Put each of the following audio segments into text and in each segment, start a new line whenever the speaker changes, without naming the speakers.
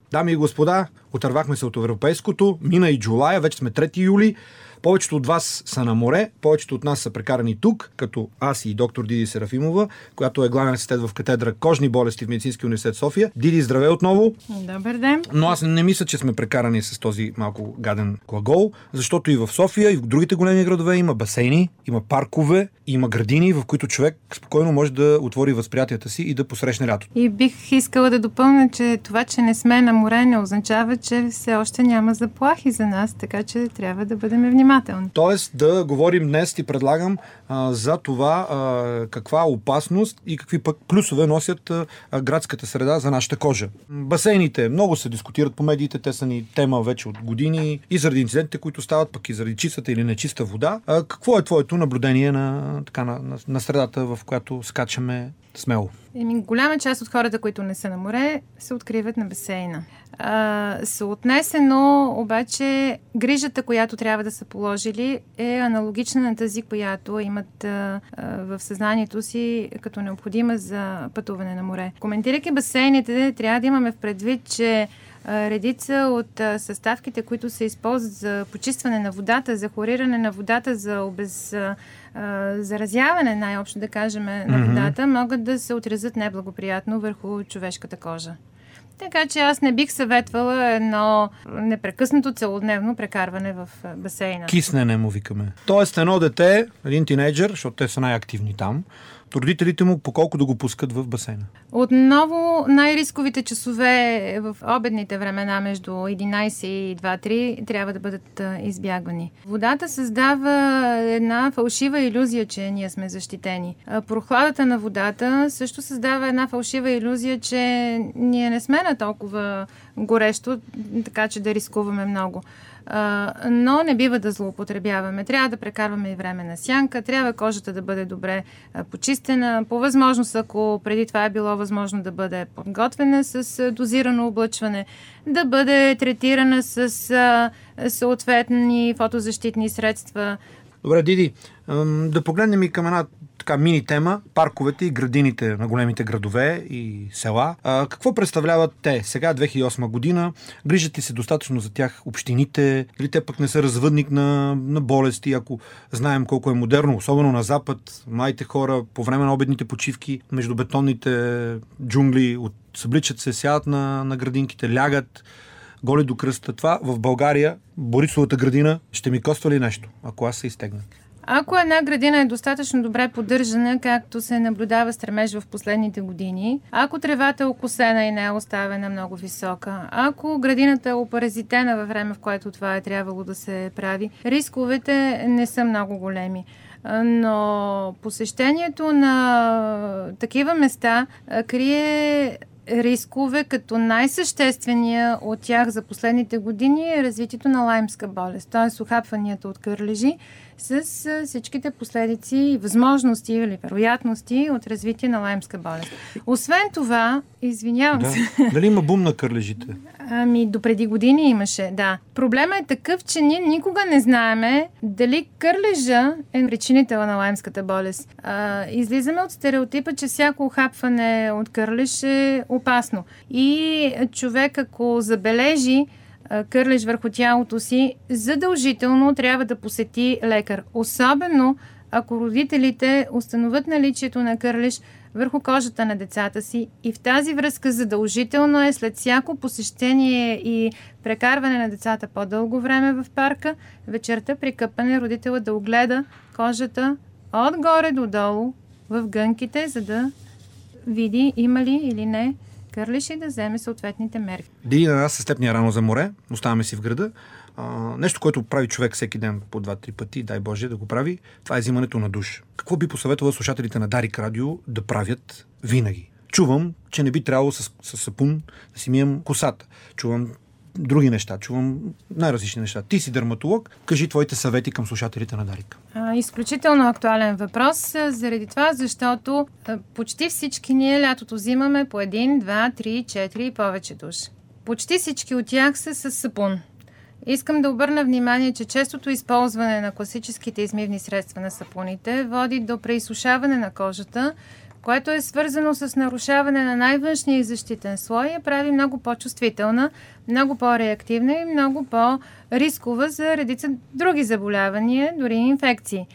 Дами и господа, отървахме се от европейското, мина и Джулая, вече сме 3 юли. Повечето от вас са на море, повечето от нас са прекарани тук, като аз и доктор Диди Серафимова, която е главен асистент в катедра Кожни болести в Медицинския университет София. Диди, здравей отново!
Добър ден!
Но аз не мисля, че сме прекарани с този малко гаден глагол, защото и в София, и в другите големи градове има басейни, има паркове, има градини, в които човек спокойно може да отвори възприятията си и да посрещне лятото.
И бих искала да допълня, че това, че не сме на море, не означава, че все още няма заплахи за нас, така че трябва да бъдем внимателни.
Тоест да говорим днес, ти предлагам, за това каква опасност и какви пък плюсове носят градската среда за нашата кожа. Басейните много се дискутират по медиите, те са ни тема вече от години и заради инцидентите, които стават, пък и заради чистата или нечиста вода. Какво е твоето наблюдение на средата, в която скачаме смело?
Голяма част от хората, които не са на море, се откриват на басейна. Съотнесено, обаче, грижата, която трябва да са положили, е аналогична на тази, която имат в съзнанието си като необходима за пътуване на море. Коментирайки басейните, трябва да имаме в предвид, че редица от съставките, които се използват за почистване на водата, за хлориране на водата, за заразяване, най-общо да кажем, на водата, могат да се отразят неблагоприятно върху човешката кожа. Така че аз не бих съветвала едно непрекъснато целодневно прекарване в басейна.
Киснене му викаме. Тоест едно дете, един тинейджър, защото те са най-активни там, родителите му по колко да го пускат в басейна?
Отново най-рисковите часове в обедните времена между 11 и 2-3 трябва да бъдат избягвани. Водата създава една фалшива илюзия, че ние сме защитени. Прохладата на водата също създава една фалшива илюзия, че ние не сме на толкова горещо, така че да рискуваме много. Но не бива да злоупотребяваме. Трябва да прекарваме и време на сянка, трябва кожата да бъде добре почистена. По възможност, ако преди това е било възможно, да бъде подготвена с дозирано облъчване, да бъде третирана с съответни фотозащитни средства.
Добре, Диди, да погледнем и към една така мини тема, парковете и градините на големите градове и села. Какво представляват те? Сега 2008 година, грижат ли се достатъчно за тях общините, или те пък не са развъдник на болести, ако знаем колко е модерно, особено на Запад, младите хора по време на обедните почивки между бетонните джунгли събличат се, сядат на градинките, лягат голи до кръста. Това в България, Борисовата градина, ще ми коства ли нещо, ако аз се изтегна?
Ако една градина е достатъчно добре поддържана, както се наблюдава стремеж в последните години, ако тревата е окосена и не е оставена много висока, ако градината е опаразитена във време, в което това е трябвало да се прави, рисковете не са много големи. Но посещението на такива места крие рискове, като най-съществения от тях за последните години е развитието на лаймска болест, т.е. ухапванията от кърлежи с всичките последици и възможности или вероятности от развитие на лаймска болест. Освен това, извинявам се.
Дали има бум на кърлежите?
Допреди години имаше, да. Проблема е такъв, че ние никога не знаеме дали кърлежа е причинител на лаймската болест. Излизаме от стереотипа, че всяко ухапване от кърлеж е опасно. И човек, ако забележи кърлеж върху тялото си, задължително трябва да посети лекар. Особено ако родителите установят наличието на кърлеж върху кожата на децата си, и в тази връзка задължително е след всяко посещение и прекарване на децата по-дълго време в парка, вечерта при къпане родителът да огледа кожата отгоре до долу в гънките, за да види има ли или не кърлеж и да вземе съответните мерки.
Диди, на нас с теб ни е рано за море, оставаме си в града. Нещо, което прави човек всеки ден по 2-3 пъти, дай Боже да го прави, това е взимането на душ. Какво би посъветвал слушателите на Дарик Радио да правят винаги? Чувам, че не би трябвало с сапун да си мием косата. Чувам други неща, чувам най-различни неща. Ти си дерматолог, кажи твоите съвети към слушателите на Дарик.
Изключително актуален въпрос, заради това, защото почти всички ние лятото взимаме по 1, 2, 3, 4 и повече душ. Почти всички от тях са с сапун. Искам да обърна внимание, че честото използване на класическите измивни средства на сапуните води до преизсушаване на кожата, което е свързано с нарушаване на най-външния защитен слой, я прави много по-чувствителна, много по-реактивна и много по-рискова за редица други заболявания, дори инфекции.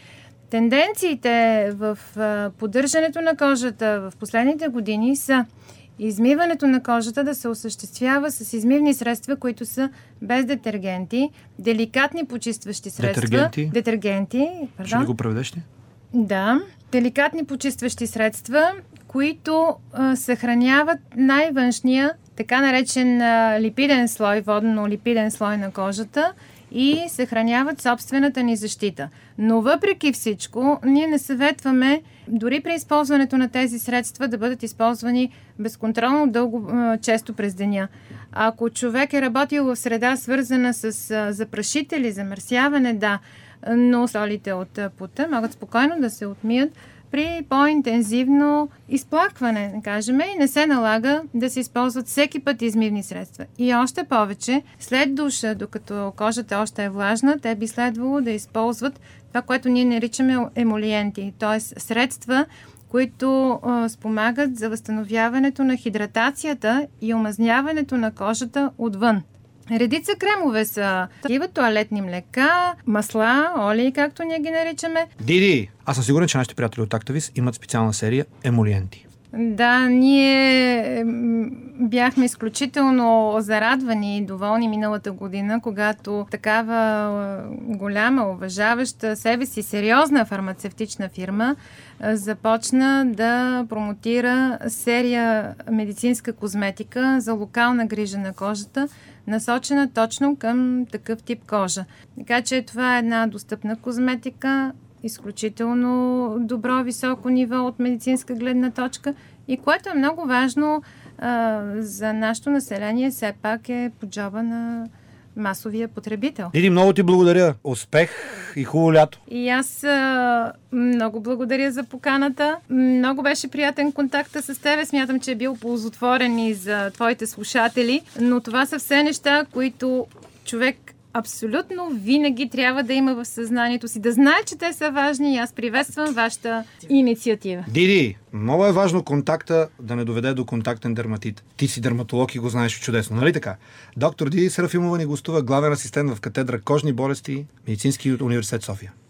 Тенденциите в поддържането на кожата в последните години са измиването на кожата да се осъществява с измивни средства, които са без детергенти, деликатни почистващи средства. Детергенти.
Ще ли го преведеш ли?
Да. Деликатни почистващи средства, които съхраняват най-външния, така наречен липиден слой, водно-липиден слой на кожата и съхраняват собствената ни защита. Но въпреки всичко, ние не съветваме дори при използването на тези средства да бъдат използвани безконтролно дълго, често през деня. Ако човек е работил в среда, свързана с запрашители, замърсяване, да, но солите от пота могат спокойно да се отмият при по-интензивно изплакване, кажем, и не се налага да се използват всеки път измивни средства. И още повече, след душа, докато кожата още е влажна, те би следвало да използват това, което ние наричаме емолиенти, т.е. средства, които спомагат за възстановяването на хидратацията и омазняването на кожата отвън. Редица кремове са такива, тоалетни млека, масла, олии, както ние ги наричаме.
Диди, аз съм сигурен, че нашите приятели от Актавис имат специална серия емолиенти.
Да, ние бяхме изключително зарадвани и доволни миналата година, когато такава голяма, уважаваща себе си сериозна фармацевтична фирма започна да промотира серия медицинска козметика за локална грижа на кожата, насочена точно към такъв тип кожа. Така че това е една достъпна козметика, изключително добро, високо ниво от медицинска гледна точка и което е много важно за нашето население, все пак е по джоба на масовия потребител.
Диди, много ти благодаря. Успех и хубаво лято.
И аз много благодаря за поканата. Много беше приятен контакта с тебе. Смятам, че е бил ползотворен и за твоите слушатели, но това са все неща, които човек абсолютно винаги трябва да има в съзнанието си, да знае, че те са важни и аз приветствам вашата инициатива.
Диди, много е важно контакта да не доведе до контактен дерматит. Ти си дерматолог и го знаеш чудесно, нали така? Доктор Диди Серафимова ни гостува, главен асистент в катедра кожни болести, Медицински университет София.